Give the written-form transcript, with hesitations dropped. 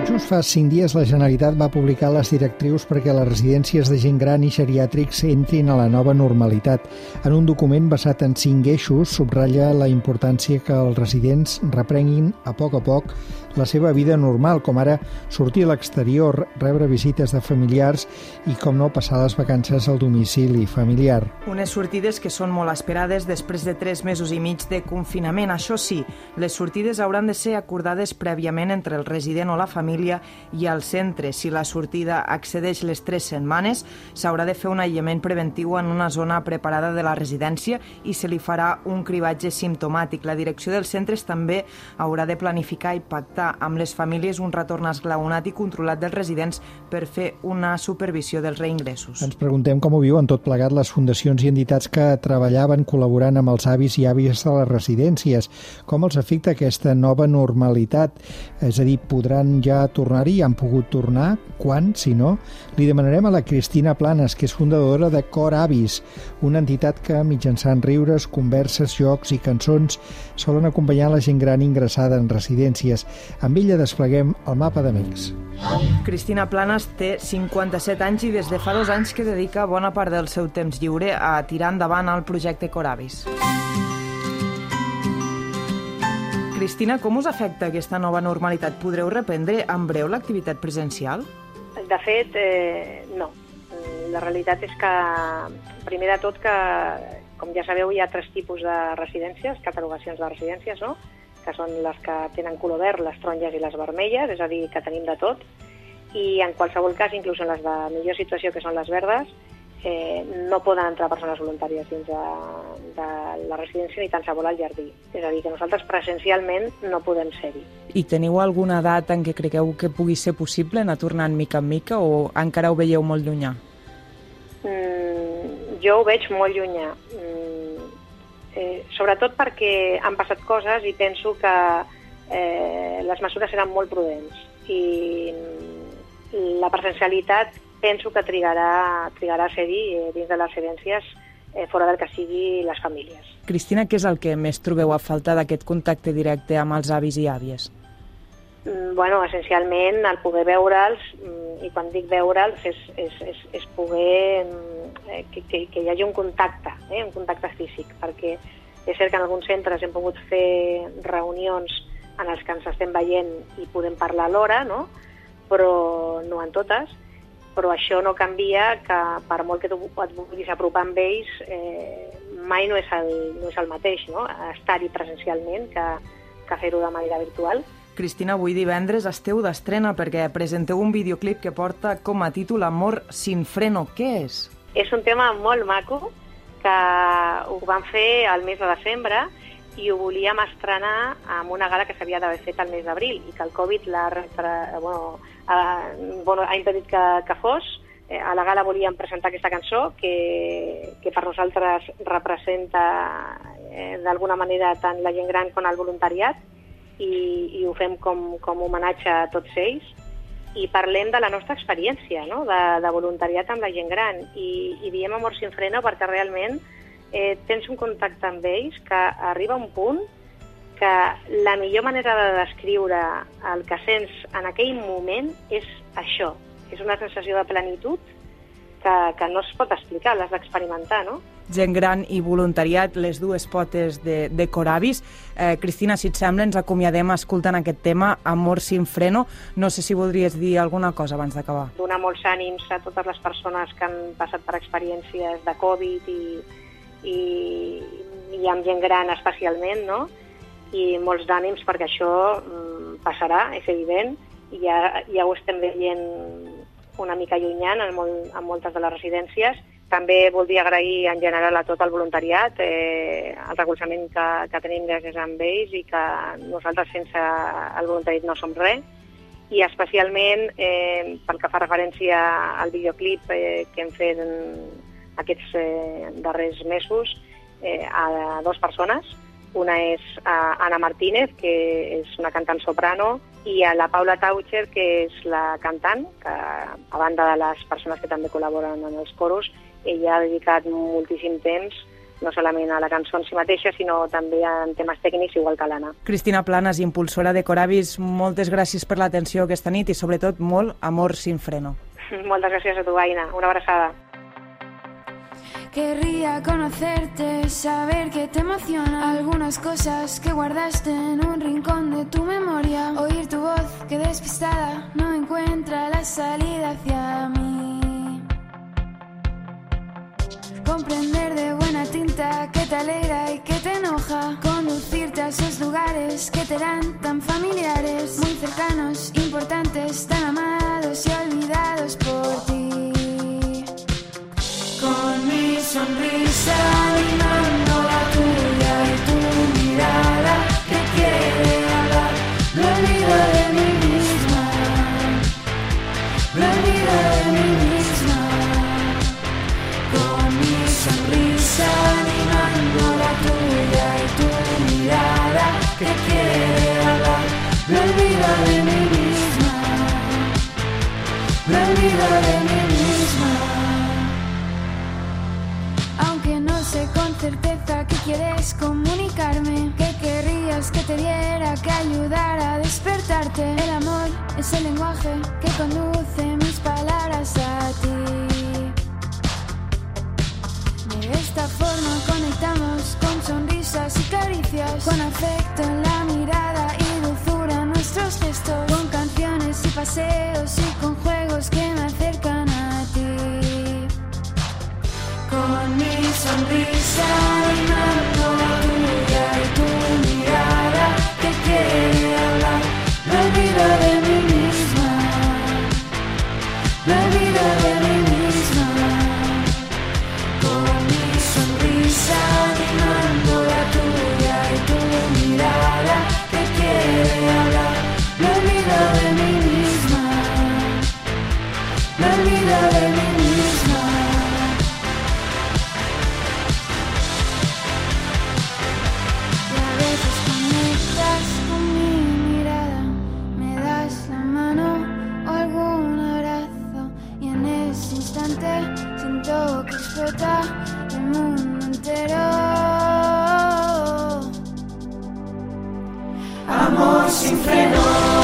Just fa 5 dies la Generalitat va publicar les directrius perquè les residències de gent gran i geriàtrics entrin a la nova normalitat. En un document basat en 5 eixos subratlla la importància que els residents reprenguin a poc la seva vida normal, com ara sortir a l'exterior, rebre visites de familiars i, com no, passar les vacances al domicili familiar. Unes sortides que són molt esperades després de 3 mesos i mig de confinament. Això sí, les sortides hauran de ser acordades prèviament entre el resident o la família i el centre. Si la sortida excedeix les 3 setmanes, s'haurà de fer un aïllament preventiu en una zona preparada de la residència i se li farà un cribatge simptomàtic. La direcció dels centres també haurà de planificar i pactar amb les famílies un retorn esglaonat i controlat dels residents per fer una supervisió dels reingressos. Ens preguntem com ho viuen tot plegat les fundacions i entitats que treballaven col·laborant amb els avis i àvies de les residències. Com els afecta aquesta nova normalitat? És a dir, podran ja tornar-hi? Han pogut tornar? Quan, si no? Li demanarem a la Cristina Planes, que és fundadora de Cor Avis, una entitat que, mitjançant riures, converses, jocs i cançons, solen acompanyar la gent gran ingressada en residències. Amb ella despleguem el mapa d'amics. Cristina Planes té 57 anys i des de fa 2 anys que dedica bona part del seu temps lliure a tirar endavant el projecte Cor Avis. Cristina, com us afecta aquesta nova normalitat? Podreu reprendre en breu l'activitat presencial? De fet, no. La realitat és que, primer de tot, que, com ja sabeu, hi ha 3 tipus de residències, catalogacions de residències, no?, que són les que tenen color verd, les taronges i les vermelles, és a dir, que tenim de tot, i en qualsevol cas, inclús en les de millor situació, que són les verdes, no poden entrar persones voluntàries dins de la residència ni tan sols al jardí. És a dir, que nosaltres presencialment no podem ser-hi. I teniu alguna data en què cregueu que pugui ser possible anar tornant mica en mica o encara ho veieu molt llunyà? Jo ho veig molt llunyà. Sobretot perquè han passat coses i penso que les mesures seran molt prudents i la presencialitat penso que trigarà a ser-hi dins de les residències fora del que sigui les famílies. Cristina, què és el que més trobeu a faltar d'aquest contacte directe amb els avis i àvies? Bueno, essencialment el poder veure'ls, i quan dic veure'ls és poder que hi hagi un contacte físic, perquè és cert que en alguns centres hem pogut fer reunions en els que ens estem veient i podem parlar alhora, no? Però no en totes, però això no canvia que per molt que tu et vulguis apropar amb ells, mai no és el mateix, no? Estar-hi presencialment que fer-ho de manera virtual. Cristina, avui divendres esteu d'estrena perquè presenteu un videoclip que porta com a títol Amor sin freno. Què és? És un tema molt maco que ho vam fer al mes de desembre i ho volíem estrenar amb una gala que s'havia d'haver fet al mes d'abril i que el Covid ha impedit que fos. A la gala volíem presentar aquesta cançó que per nosaltres representa d'alguna manera tant la gent gran com el voluntariat i ho fem com homenatge a tots ells i parlem de la nostra experiència, no?, de voluntariat amb la gent gran i diem Amor sin freno perquè realment tens un contacte amb ells que arriba a un punt que la millor manera de descriure el que sents en aquell moment és això, és una sensació de plenitud que no es pot explicar, l'has d'experimentar, no? Gent gran i voluntariat, les dues potes de Cor Avis. Cristina, si et sembla, ens acomiadem escoltant aquest tema, Amor sin freno. No sé si voldries dir alguna cosa abans d'acabar. Donar molts ànims a totes les persones que han passat per experiències de Covid i amb gent gran especialment, no? I molts d'ànims perquè això passarà, és evident, i ja ho estem veient una mica llunyant en moltes de les residències. També voldria agrair en general a tot el voluntariat el recolzament que tenim gràcies a ells i que nosaltres sense el voluntariat no som res. I especialment pel que fa referència al videoclip que hem fet aquests darrers mesos a 2 persones. Una és Ana Martínez, que és una cantant soprano, i a la Paula Taucher, que és la cantant, que a banda de les persones que també col·laboren en els coros, ella ha dedicat moltíssim temps no solament a la cançó en si mateixa, sinó també en temes tècnics, igual que l'Anna. Cristina Planas, impulsora de Coravis, moltes gràcies per l'atenció aquesta nit i sobretot molt amor sin freno. Moltes gràcies a tu, Aina. Una abraçada. Querría conocerte, saber que te emociona algunas cosas que guardaste en un rincón de tu memoria. Oír tu voz que despistada no encuentra la salida hacia mí. Comprender de buena tinta que te alegra y que te enoja. Conducirte a esos lugares que te eran tan familiares, muy cercanos, importantes, tan amados y olvidados por ti. Con mi sonrisa animando la tuya y tu mirada que quiere hablar. Me olvido de mí misma, me olvido de mí misma. Con mi sonrisa animando la tuya y tu mirada que quiere hablar. Me olvido de mí misma, me olvido de mí misma. Aunque no sé con certeza qué quieres comunicarme, qué querrías que te diera, que ayudara a despertarte. El amor es el lenguaje que conduce mis palabras a ti. De esta forma conectamos con sonrisas y caricias, con afecto en la mirada y dulzura en nuestros gestos, con canciones y paseos y con juegos que me acercan a ti. Con mi sonrisa animando la tuya y tu mirada que quiere hablar. Me olvido de mí misma, me olvido de mí misma. Con mi sonrisa animando la tuya y tu mirada que quiere hablar. Me olvido de mí misma, me olvido de mí misma. Siento que explota el mundo entero. Amor sin freno.